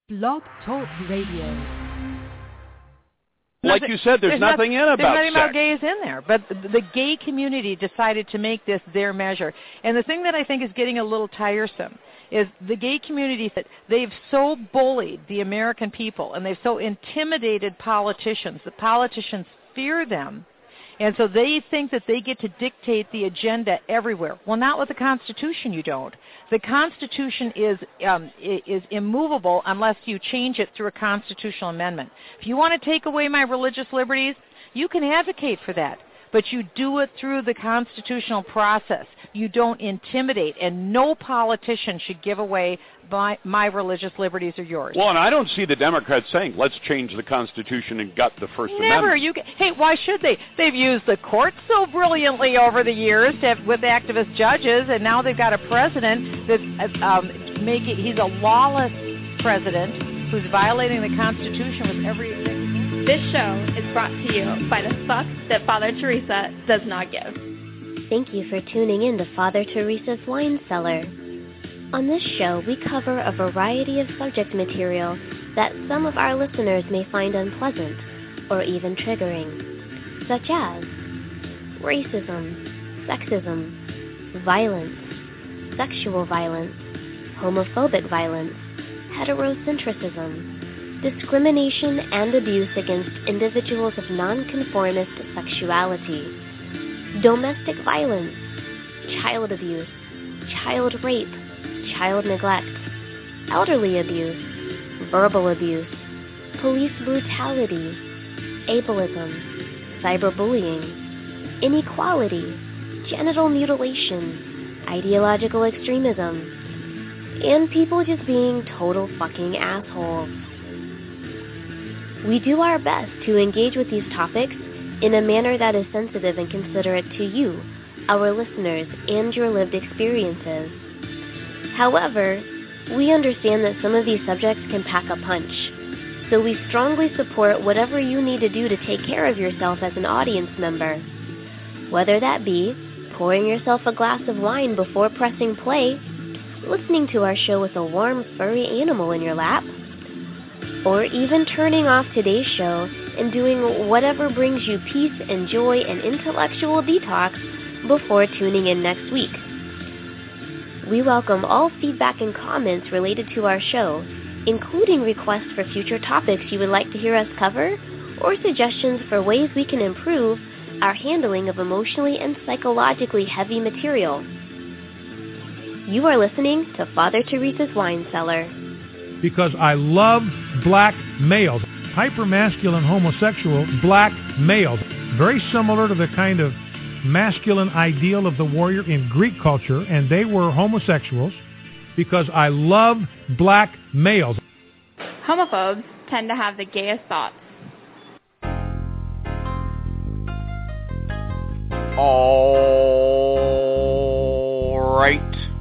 Blog Talk Radio. Like you said, there's nothing in about There's nothing sex. about gays in there. But the gay community decided to make this their measure. And the thing that I think is getting a little tiresome is the gay community, that they've so bullied the American people and they've so intimidated politicians. The politicians fear them. And so they think that they get to dictate the agenda everywhere. Well, not with the Constitution, you don't. The Constitution is immovable unless you change it through a constitutional amendment. If you want to take away my religious liberties, you can advocate for that. But you do it through the constitutional process. You don't intimidate, and no politician should give away my religious liberties or yours. Well, and I don't see the Democrats saying, let's change the Constitution and gut the First Amendment. Hey, why should they? They've used the courts so brilliantly over the years with activist judges, and now they've got a president that's he's a lawless president who's violating the Constitution with every... This show is brought to you by the fuck that Father Teresa does not give. Thank you for tuning in to Father Teresa's Wine Cellar. On this show, we cover a variety of subject material that some of our listeners may find unpleasant or even triggering, such as racism, sexism, violence, sexual violence, homophobic violence, heterocentrism, discrimination and abuse against individuals of nonconformist sexuality, domestic violence, child abuse, child rape, child neglect, elderly abuse, verbal abuse, police brutality, ableism, cyberbullying, inequality, genital mutilation, ideological extremism, and people just being total fucking assholes. We do our best to engage with these topics in a manner that is sensitive and considerate to you, our listeners, and your lived experiences. However, we understand that some of these subjects can pack a punch, so we strongly support whatever you need to do to take care of yourself as an audience member. Whether that be pouring yourself a glass of wine before pressing play, listening to our show with a warm, furry animal in your lap, or even turning off today's show and doing whatever brings you peace and joy and intellectual detox before tuning in next week. We welcome all feedback and comments related to our show, including requests for future topics you would like to hear us cover, or suggestions for ways we can improve our handling of emotionally and psychologically heavy material. You are listening to Father Teresa's Wine Cellar. Because I love black males, hypermasculine homosexual black males, very similar to the kind of masculine ideal of the warrior in Greek culture, and they were homosexuals. Because I love black males. Homophobes tend to have the gayest thoughts. All right.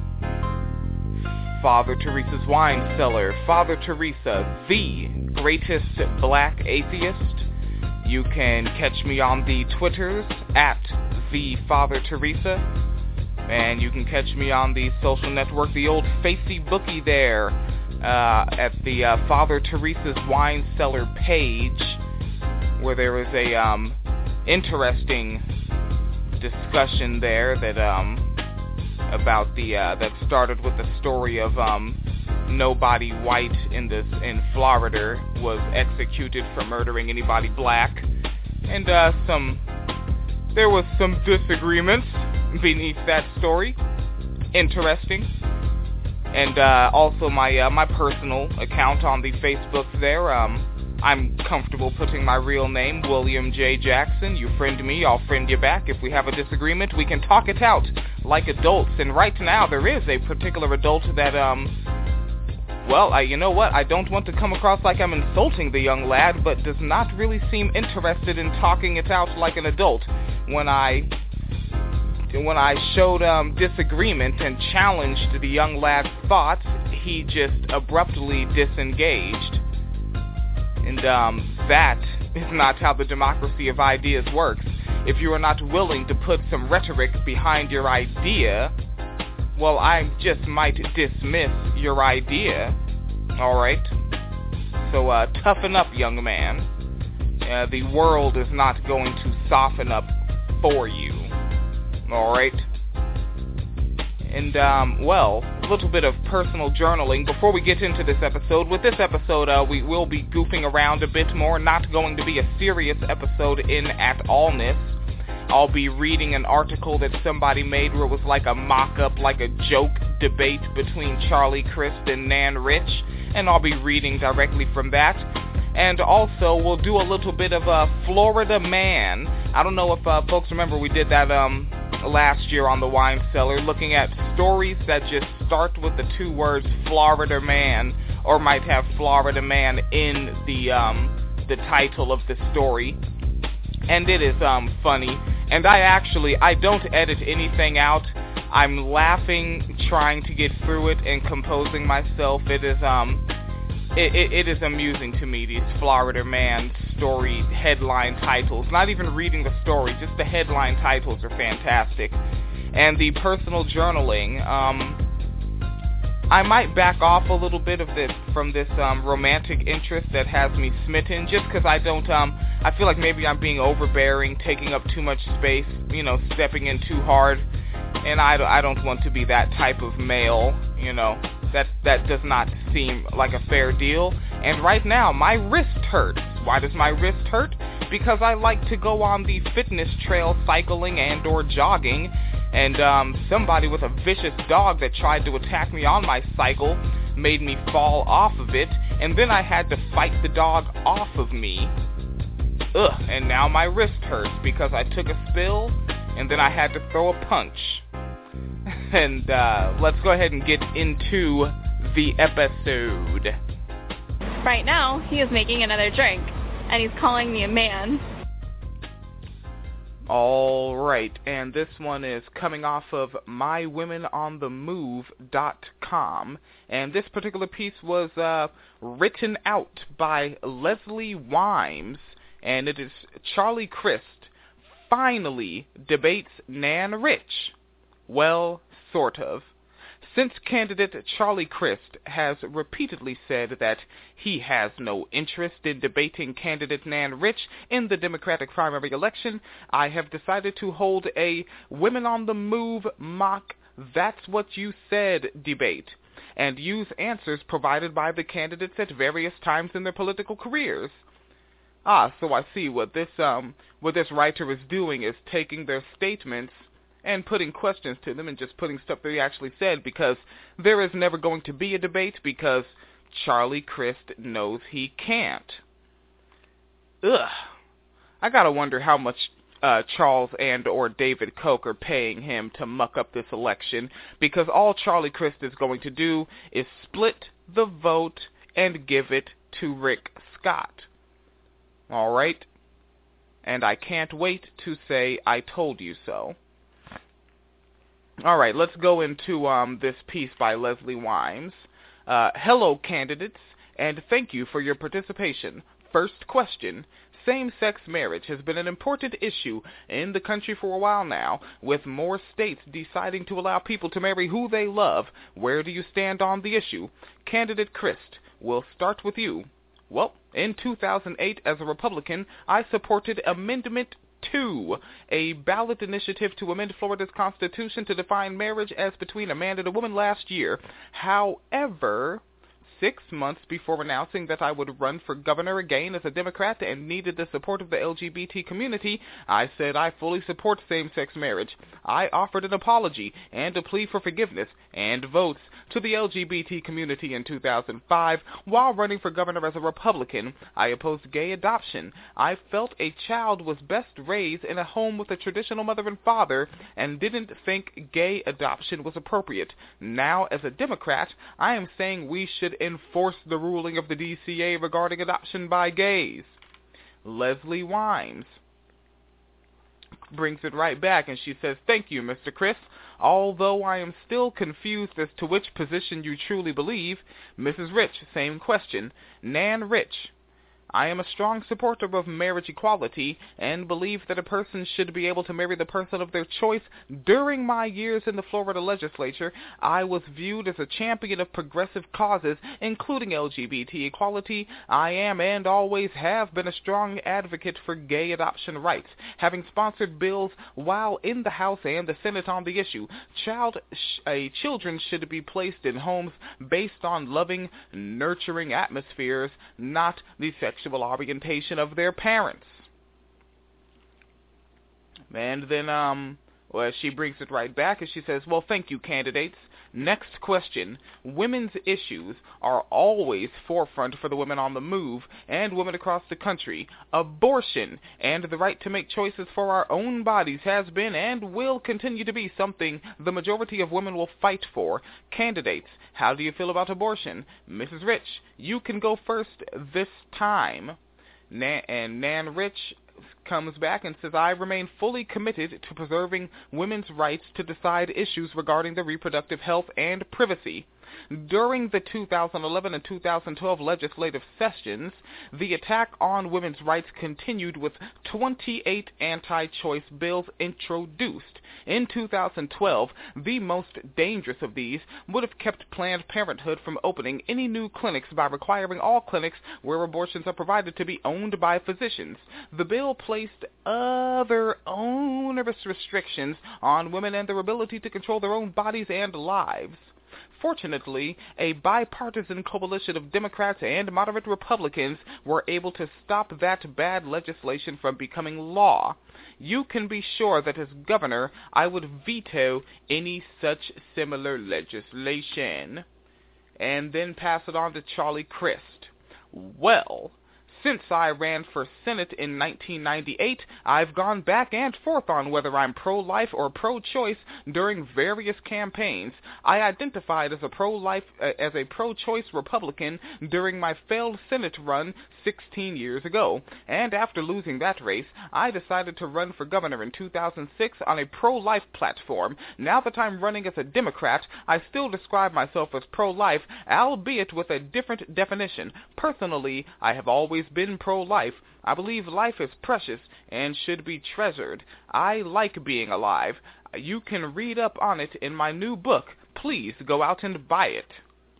Father Teresa's Wine Cellar. Father Teresa, the greatest black atheist. You can catch me on the Twitters at the Father Teresa, and you can catch me on the social network, the old Facey Bookie there, at the Father Teresa's Wine Cellar page, where there is a interesting discussion there that about the that started with the story of nobody white in Florida was executed for murdering anybody black, and there was some disagreements beneath that story. Interesting. And also my personal account on the Facebook there. I'm comfortable putting my real name, William J. Jackson. You friend me, I'll friend you back. If we have a disagreement, we can talk it out like adults. And right now, there is a particular adult that, you know what? I don't want to come across like I'm insulting the young lad, but does not really seem interested in talking it out like an adult. When I showed disagreement and challenged the young lad's thoughts, he just abruptly disengaged. And that is not how the democracy of ideas works. If you are not willing to put some rhetoric behind your idea, well, I just might dismiss your idea. All right? So toughen up, young man. The world is not going to soften up for you. All right? And, well, a little bit of personal journaling before we get into this episode. With this episode, we will be goofing around a bit more, not going to be a serious episode in at allness. I'll be reading an article that somebody made where it was like a mock-up, like a joke debate between Charlie Crist and Nan Rich, and I'll be reading directly from that. And also, we'll do a little bit of a Florida Man. I don't know if folks remember we did that last year on the Wine Cellar, looking at stories that just start with the two words Florida Man, or might have Florida Man in the title of the story. And it is funny. And I don't edit anything out. I'm laughing, trying to get through it and composing myself. It is It is amusing to me, these Florida Man story headline titles. Not even reading the story, just the headline titles are fantastic. And the personal journaling, I might back off a little bit of this from this romantic interest that has me smitten, just because I feel like maybe I'm being overbearing, taking up too much space, stepping in too hard, and I don't want to be that type of male, That does not seem like a fair deal. And right now, my wrist hurts. Why does my wrist hurt? Because I like to go on the fitness trail cycling and or jogging. And somebody with a vicious dog that tried to attack me on my cycle made me fall off of it. And then I had to fight the dog off of me. And now my wrist hurts because I took a spill and then I had to throw a punch. And let's go ahead and get into the episode. Right now, he is making another drink, and he's calling me a man. All right, and this one is coming off of mywomenonthemove.com, and this particular piece was written out by Leslie Wimes, and it is Charlie Crist finally debates Nan Rich. Well, sort of. Since candidate Charlie Crist has repeatedly said that he has no interest in debating candidate Nan Rich in the Democratic primary election, I have decided to hold a Women on the Move mock That's What You Said debate, and use answers provided by the candidates at various times in their political careers. So I see what this writer is doing is taking their statements and putting questions to them and just putting stuff that he actually said, because there is never going to be a debate because Charlie Crist knows he can't. I gotta wonder how much Charles and or David Koch are paying him to muck up this election, because all Charlie Crist is going to do is split the vote and give it to Rick Scott. All right? And I can't wait to say I told you so. All right, let's go into this piece by Leslie Wimes. Hello, candidates, and thank you for your participation. First question. Same-sex marriage has been an important issue in the country for a while now, with more states deciding to allow people to marry who they love. Where do you stand on the issue? Candidate Crist, we'll start with you. Well, in 2008, as a Republican, I supported Amendment 2, a ballot initiative to amend Florida's Constitution to define marriage as between a man and a woman last year. However, 6 months before announcing that I would run for governor again as a Democrat and needed the support of the LGBT community, I said I fully support same-sex marriage. I offered an apology and a plea for forgiveness and votes to the LGBT community in 2005. While running for governor as a Republican, I opposed gay adoption. I felt a child was best raised in a home with a traditional mother and father and didn't think gay adoption was appropriate. Now, as a Democrat, I am saying we should enforce the ruling of the DCA regarding adoption by gays. Leslie Wimes brings it right back, and she says, thank you, Mr. Crist. Although I am still confused as to which position you truly believe. Mrs. Rich, same question. Nan Rich, I am a strong supporter of marriage equality and believe that a person should be able to marry the person of their choice. During my years in the Florida legislature, I was viewed as a champion of progressive causes, including LGBT equality. I am and always have been a strong advocate for gay adoption rights, having sponsored bills while in the House and the Senate on the issue. Children should be placed in homes based on loving, nurturing atmospheres, not the sexual orientation of their parents. And then, she brings it right back and she says, well, thank you, candidates. Next question. Women's issues are always forefront for the women on the move and women across the country. Abortion and the right to make choices for our own bodies has been and will continue to be something the majority of women will fight for. Candidates, how do you feel about abortion? Mrs. Rich, you can go first this time. Nan Rich comes back and says, I remain fully committed to preserving women's rights to decide issues regarding their reproductive health and privacy. During the 2011 and 2012 legislative sessions, the attack on women's rights continued with 28 anti-choice bills introduced. In 2012, the most dangerous of these would have kept Planned Parenthood from opening any new clinics by requiring all clinics where abortions are provided to be owned by physicians. The bill placed other onerous restrictions on women and their ability to control their own bodies and lives. Fortunately, a bipartisan coalition of Democrats and moderate Republicans were able to stop that bad legislation from becoming law. You can be sure that as governor, I would veto any such similar legislation. And then pass it on to Charlie Crist. Well, since I ran for Senate in 1998, I've gone back and forth on whether I'm pro-life or pro-choice during various campaigns. I identified as a pro-choice Republican during my failed Senate run 16 years ago, and after losing that race, I decided to run for governor in 2006 on a pro-life platform. Now that I'm running as a Democrat, I still describe myself as pro-life, albeit with a different definition. Personally, I have always been pro-life. I believe life is precious and should be treasured. I like being alive. You can read up on it in my new book. Please go out and buy it.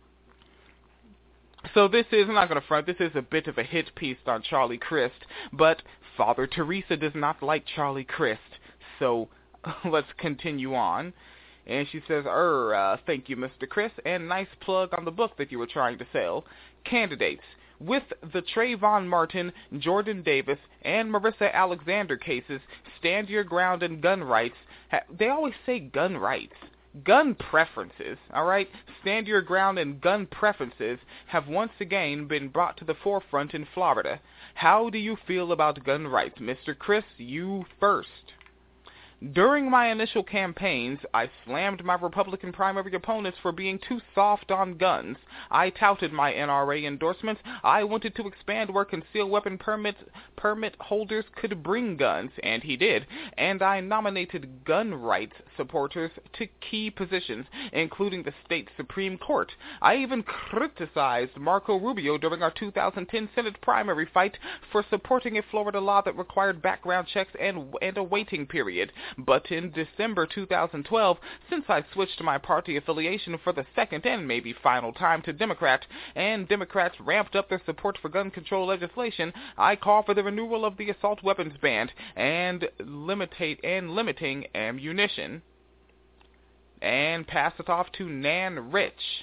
So this is, I'm not going to front, this is a bit of a hit piece on Charlie Crist, but Father Teresa does not like Charlie Crist. So let's continue on. And she says, thank you, Mr. Crist, and nice plug on the book that you were trying to sell. Candidates. With the Trayvon Martin, Jordan Davis, and Marissa Alexander cases, stand your ground and gun rights. They always say gun rights. Gun preferences, all right? Stand your ground and gun preferences have once again been brought to the forefront in Florida. How do you feel about gun rights? Mr. Crist, you first. During my initial campaigns, I slammed my Republican primary opponents for being too soft on guns. I touted my NRA endorsements. I wanted to expand where concealed weapon permit holders could bring guns, and he did. And I nominated gun rights supporters to key positions, including the state Supreme Court. I even criticized Marco Rubio during our 2010 Senate primary fight for supporting a Florida law that required background checks and a waiting period. But in December 2012, since I switched my party affiliation for the second and maybe final time to Democrat, and Democrats ramped up their support for gun control legislation, I call for the renewal of the assault weapons ban and limiting ammunition. And pass it off to Nan Rich.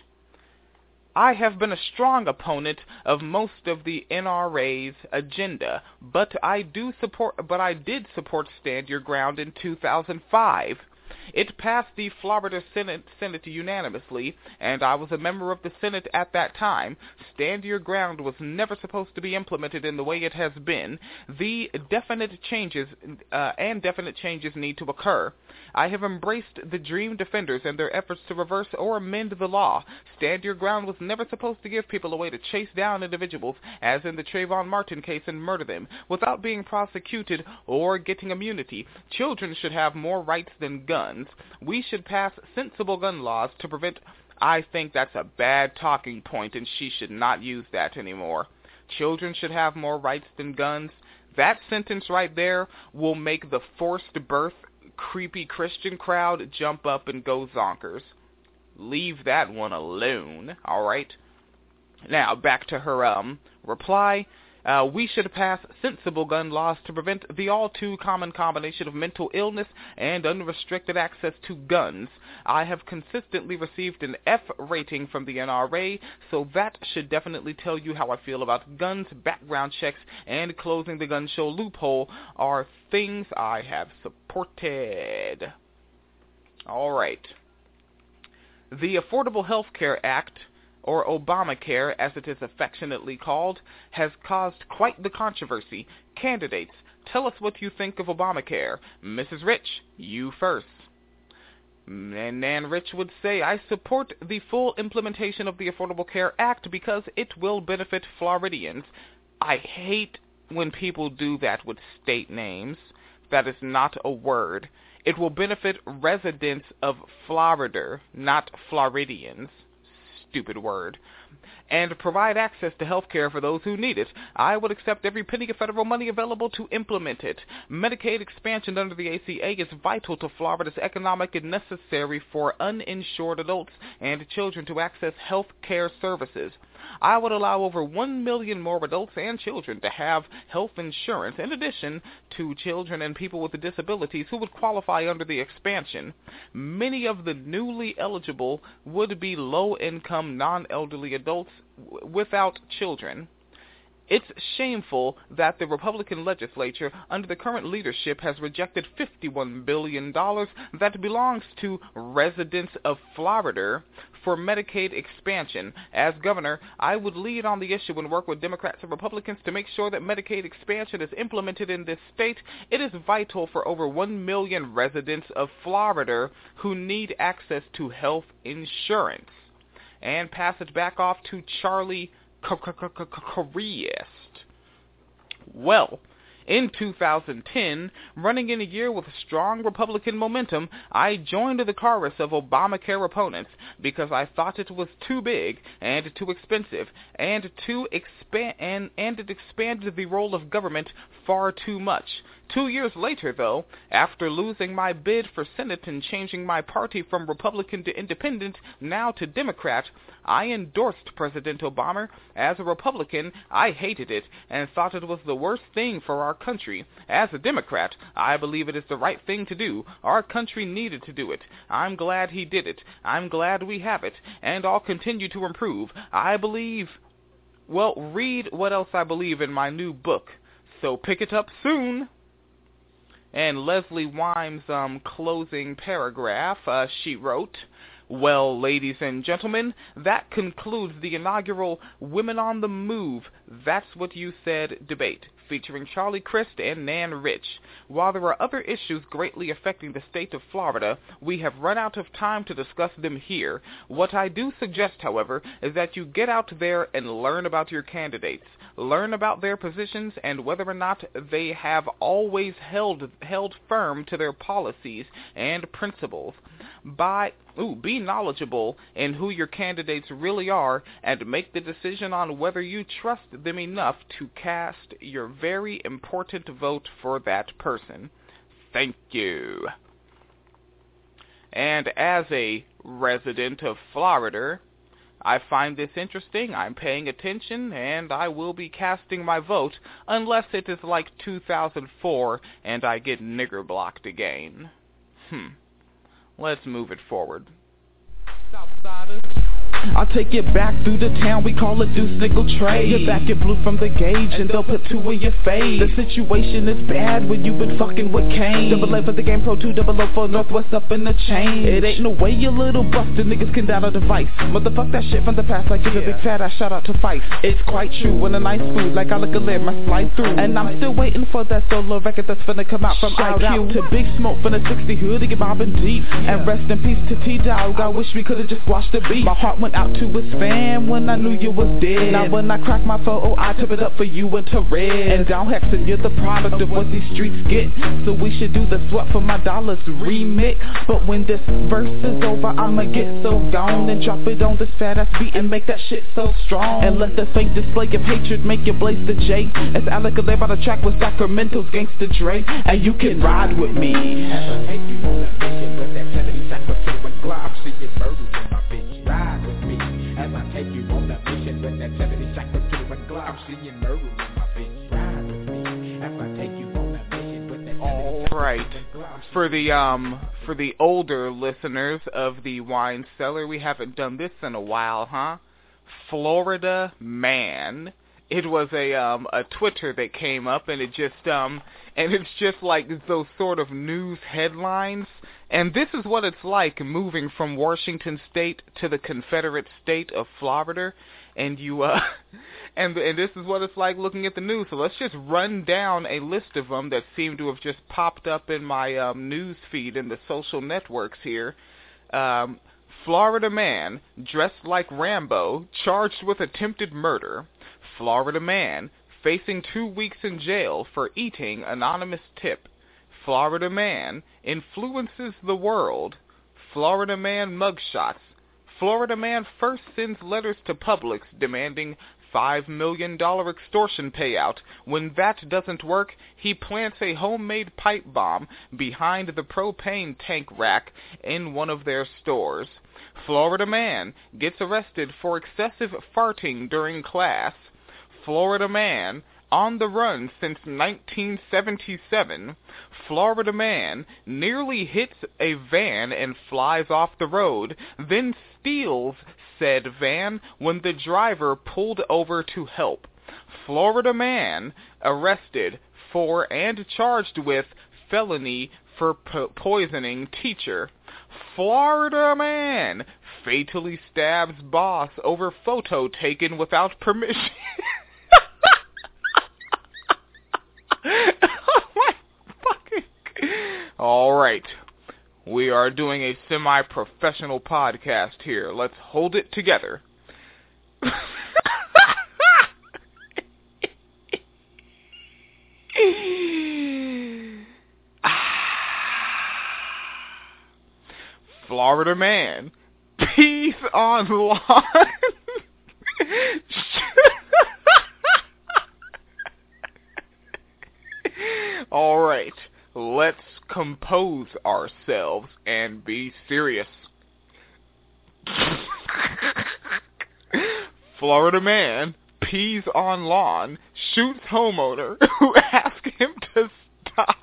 I have been a strong opponent of most of the NRA's agenda, but I did support Stand Your Ground in 2005. It passed the Florida Senate unanimously, and I was a member of the Senate at that time. Stand Your Ground was never supposed to be implemented in the way it has been. The definite changes need to occur. I have embraced the Dream Defenders and their efforts to reverse or amend the law. Stand Your Ground was never supposed to give people a way to chase down individuals, as in the Trayvon Martin case, and murder them without being prosecuted or getting immunity. Children should have more rights than guns. We should pass sensible gun laws to prevent. I think that's a bad talking point, and she should not use that anymore. children should have more rights than guns. That sentence right there will make the forced birth creepy Christian crowd jump up and go zonkers. Leave that one alone, alright? Now, back to her reply. We should pass sensible gun laws to prevent the all-too-common combination of mental illness and unrestricted access to guns. I have consistently received an F rating from the NRA, so that should definitely tell you how I feel about guns. Background checks and closing the gun show loophole are things I have supported. Alright. The Affordable Health Care Act, or Obamacare as it is affectionately called, has caused quite the controversy. Candidates, tell us what you think of Obamacare. Mrs. Rich, you first. And Nan Rich would say, I support the full implementation of the Affordable Care Act because it will benefit Floridians. I hate when people do that with state names. That is not a word. It will benefit residents of Florida, not Floridians. Stupid word. And provide access to health care for those who need it. I would accept every penny of federal money available to implement it. Medicaid expansion under the ACA is vital to Florida's economic and necessary for uninsured adults and children to access health care services. I would allow over 1 million more adults and children to have health insurance, in addition to children and people with disabilities who would qualify under the expansion. Many of the newly eligible would be low-income, non-elderly adults without children. It's shameful that the Republican legislature, under the current leadership, has rejected $51 billion that belongs to residents of Florida for Medicaid expansion. As governor, I would lead on the issue and work with Democrats and Republicans to make sure that Medicaid expansion is implemented in this state. It is vital for over 1 million residents of Florida who need access to health insurance. And pass it back off to Charlie Koreast. Well, in 2010, running in a year with strong Republican momentum, I joined the chorus of Obamacare opponents because I thought it was too big and too expensive and it expanded the role of government far too much. 2 years later, though, after losing my bid for Senate and changing my party from Republican to Independent, now to Democrat, I endorsed President Obama. As a Republican, I hated it and thought it was the worst thing for our country. As a Democrat, I believe it is the right thing to do. Our country needed to do it. I'm glad he did it. I'm glad we have it, and I'll continue to improve. I believe... Well, read what else I believe in my new book, so pick it up soon. And Leslie Wimes' closing paragraph, she wrote, well, ladies and gentlemen, that concludes the inaugural Women on the Move, That's What You Said debate, featuring Charlie Crist and Nan Rich. While there are other issues greatly affecting the state of Florida, we have run out of time to discuss them here. What I do suggest, however, is that you get out there and learn about your candidates. Learn about their positions and whether or not they have always held firm to their policies and principles. Be knowledgeable in who your candidates really are and make the decision on whether you trust them enough to cast your very important vote for that person. Thank you. And as a resident of Florida, I find this interesting, I'm paying attention, and I will be casting my vote unless it is like 2004 and I get nigger blocked again. Let's move it forward. Southsiders. I'll take it back through the town, we call it deuce nickel trade. You're back in blue from the gauge and they'll put two in your face. The situation is bad when you've been fucking with Kane. Double A for the game, Pro 2, double O for Northwest up in the chain. It ain't no way you little busted niggas can down a device. Motherfuck that shit from the past like it's a big fat ass shout out to Fife. It's quite true when a nice food like I look a lid, my slide through. And I'm still waiting for that solo record that's finna come out from Shout IQ. Out to Big Smoke from the 60 hood to get mobbing deep. And rest in peace to T-Dog, I wish we could've just watched the beat. My heart went out to his fam when I knew you was dead. Now when I crack my photo, I tip it up for you into red. And down hexing, you're the product of what these streets get. So we should do the sweat for my dollars remix. But when this verse is over, I'ma get so gone and drop it on this fat ass beat and make that shit so strong. And let the fake display of hatred make you blaze the J. As Alec lay by the track with Sacramento's Gangsta Dre. And you can ride with me. As I take you on a mission with that 70 sacrifice and glock, I'm seeing murders in my bitch. Ride with me. As I take you on a mission with that 70 sacrifice and glock, I'm seeing murders in my bitch. Ride with me. As I take you on a mission with that 70 All right. For the older listeners of the Wine Cellar, we haven't done this in a while, huh? Florida Man. It was a Twitter that came up, and it's just like those sort of news headlines. And this is what it's like moving from Washington State to the Confederate state of Florida, and you and this is what it's like looking at the news. So let's just run down a list of them that seem to have just popped up in my news feed in the social networks here. Florida man dressed like Rambo charged with attempted murder. Florida man facing 2 weeks in jail for eating anonymous tip. Florida man influences the world. Florida man mugshots. Florida man first sends letters to Publix demanding $5 million extortion payout. When that doesn't work, he plants a homemade pipe bomb behind the propane tank rack in one of their stores. Florida man gets arrested for excessive farting during class. Florida man on the run since 1977. Florida man nearly hits a van and flies off the road, then steals said van when the driver pulled over to help. Florida man arrested for and charged with felony for poisoning teacher. Florida man fatally stabs boss over photo taken without permission. All right. We are doing a semi-professional podcast here. Let's hold it together. Florida man pees on lawn. All right, let's compose ourselves and be serious. Florida man pees on lawn, shoots homeowner who asks him to stop.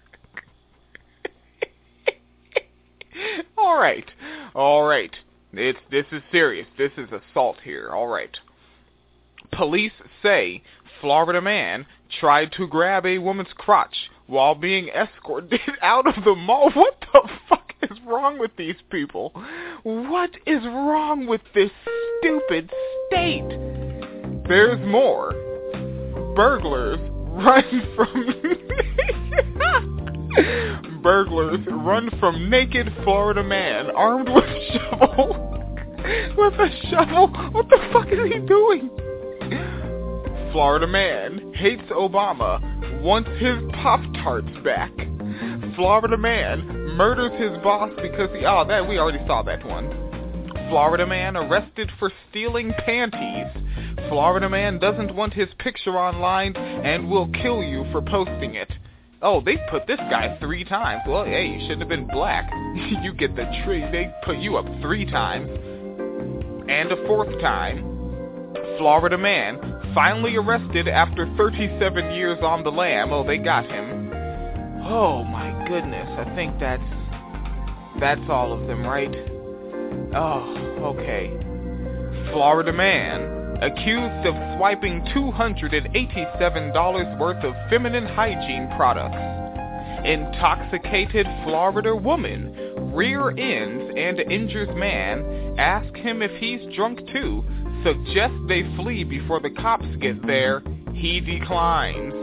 All right. This is serious. This is assault here. All right. Police say Florida man tried to grab a woman's crotch while being escorted out of the mall. What the fuck is wrong with these people? What is wrong with this stupid state? There's more. Burglars run from naked Florida man armed with shovel. With a shovel? What the fuck is he doing? Florida man hates Obama, wants his Pop-Tarts back. Florida man murders his boss because we already saw that one. Florida man arrested for stealing panties. Florida man doesn't want his picture online and will kill you for posting it. Oh, they put this guy 3 times. Well, hey, you shouldn't have been black. You get the tree. They put you up 3 times. And a 4th time. Florida man finally arrested after 37 years on the lam. Oh, they got him. Oh, my goodness. I think that's all of them, right? Oh, okay. Florida man accused of swiping $287 worth of feminine hygiene products. Intoxicated Florida woman rear ends and injures man. Ask him if he's drunk too. Suggests they flee before the cops get there. He declines.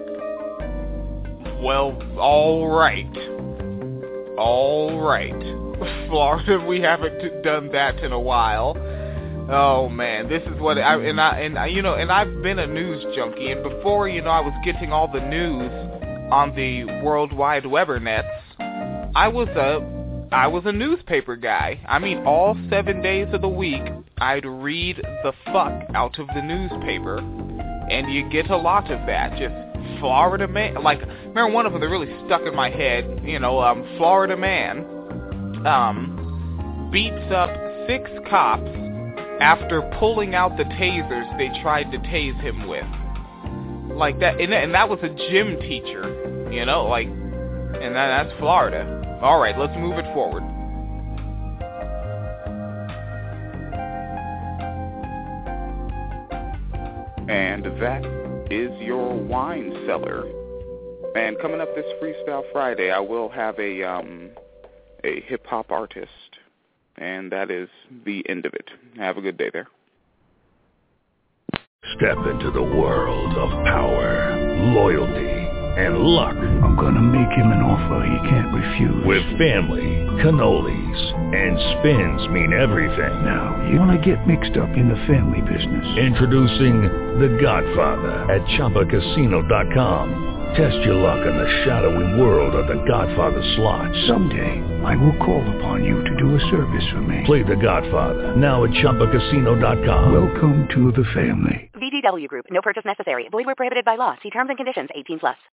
Well, all right. Florida. We haven't done that in a while. Oh man, this is what I've been a news junkie, and before, I was getting all the news on the World Wide Webernets. I was a newspaper guy. I mean, all 7 days of the week, I'd read the fuck out of the newspaper, and you get a lot of that. Just Florida man, like, remember one of them that really stuck in my head, Florida man beats up 6 cops after pulling out the tasers they tried to tase him with. Like that, and that was a gym teacher, and that's Florida. All right, let's move it forward. And that is your wine cellar. And coming up this Freestyle Friday, I will have a hip-hop artist. And that is the end of it. Have a good day there. Step into the world of power, loyalty, and luck. I'm gonna make him an offer he can't refuse. With family, cannolis, and spins mean everything. Now, you wanna get mixed up in the family business. Introducing The Godfather at ChumbaCasino.com. Test your luck in the shadowy world of The Godfather slot. Someday, I will call upon you to do a service for me. Play The Godfather, now at ChumbaCasino.com. Welcome to the family. VGW Group. No purchase necessary. Void where prohibited by law. See terms and conditions. 18+.